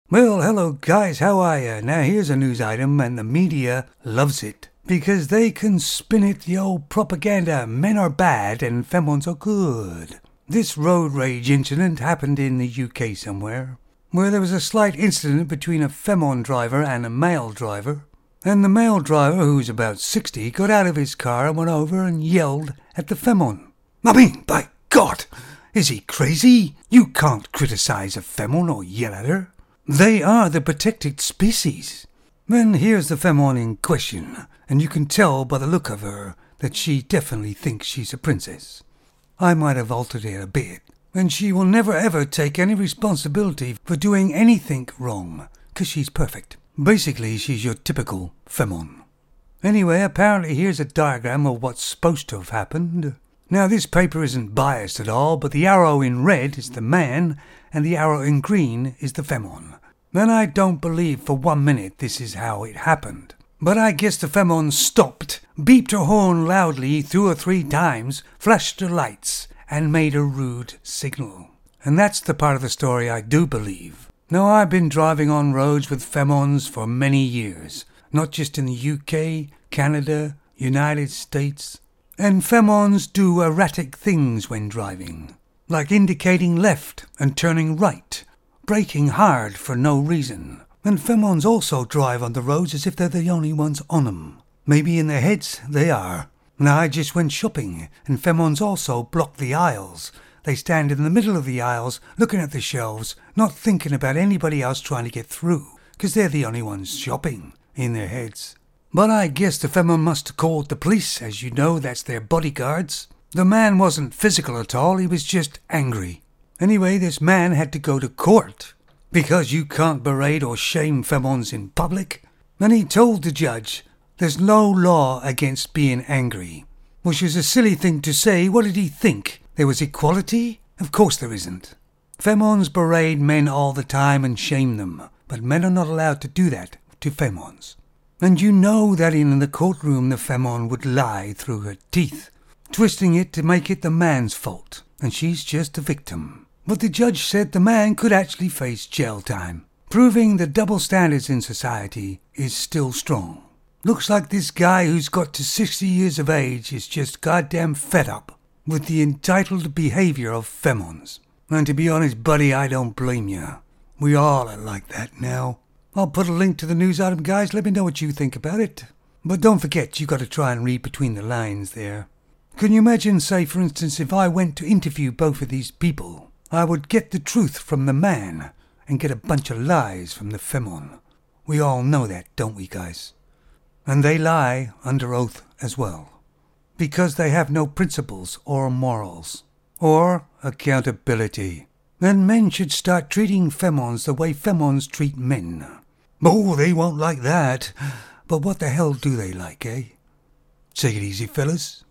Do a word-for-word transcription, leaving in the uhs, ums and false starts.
Well, hello guys, how are ya? Now here's a news item and the media loves it because they can spin it the old propaganda. Men are bad and femons are good. This road rage incident happened in the U K somewhere, where there was a slight incident between a femon driver and a male driver. And the male driver, who's about sixty, got out of his car and went over and yelled at the femon. I mean, by God, is he crazy? You can't criticize a femon or yell at her. They are the protected species. Then here's the femon in question, and you can tell by the look of her that she definitely thinks she's a princess. I might have altered it a bit, and she will never ever take any responsibility for doing anything wrong, 'cause she's perfect. Basically, she's your typical femon. Anyway, apparently here's a diagram of what's supposed to have happened. Now, this paper isn't biased at all, but the arrow in red is the man, and the arrow in green is the femon. Then I don't believe for one minute this is how it happened. But I guess the femon stopped, beeped her horn loudly two or three times, flashed her lights, and made a rude signal. And that's the part of the story I do believe. Now, I've been driving on roads with femons for many years, not just in the U K, Canada, United States. And femons do erratic things when driving, like indicating left and turning right, braking hard for no reason. And femons also drive on the roads as if they're the only ones on them. Maybe in their heads they are. Now, I just went shopping, and femons also block the aisles. They stand in the middle of the aisles, looking at the shelves, not thinking about anybody else trying to get through, 'cause they're the only ones shopping in their heads. But I guess the femon must have called the police, as you know, that's their bodyguards. The man wasn't physical at all, he was just angry. Anyway, this man had to go to court, because you can't berate or shame femons in public. And he told the judge, there's no law against being angry. Which is a silly thing to say. What did he think? There was equality? Of course there isn't. Femons berate men all the time and shame them, but men are not allowed to do that to femons. And you know that in the courtroom the femon would lie through her teeth, twisting it to make it the man's fault, and she's just a victim. But the judge said the man could actually face jail time, proving the double standards in society is still strong. Looks like this guy who's got to sixty years of age is just goddamn fed up with the entitled behavior of femons. And to be honest, buddy, I don't blame you. We all are like that now. I'll put a link to the news item, guys. Let me know what you think about it. But don't forget, you got to try and read between the lines there. Can you imagine, say, for instance, if I went to interview both of these people? I would get the truth from the man and get a bunch of lies from the femon. We all know that, don't we, guys? And they lie under oath as well, because they have no principles or morals or accountability. Then men should start treating femons the way femons treat men. Oh, they won't like that. But what the hell do they like, eh? Take it easy, fellas.